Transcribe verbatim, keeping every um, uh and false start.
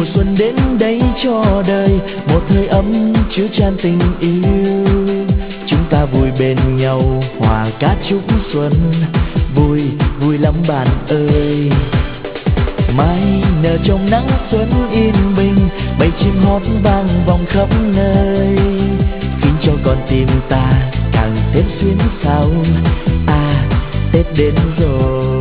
mùa xuân đến đây cho đời một hơi ấm chứa chan tình yêu. Chúng ta vui bên nhau hòa ca chúc xuân, vui vui lắm bạn ơi. Mai nở trong nắng xuân yên bình, bầy chim hót vang vọng khắp nơi, khiến cho con tim ta càng thêm xuyến xao. À, Tết đến rồi.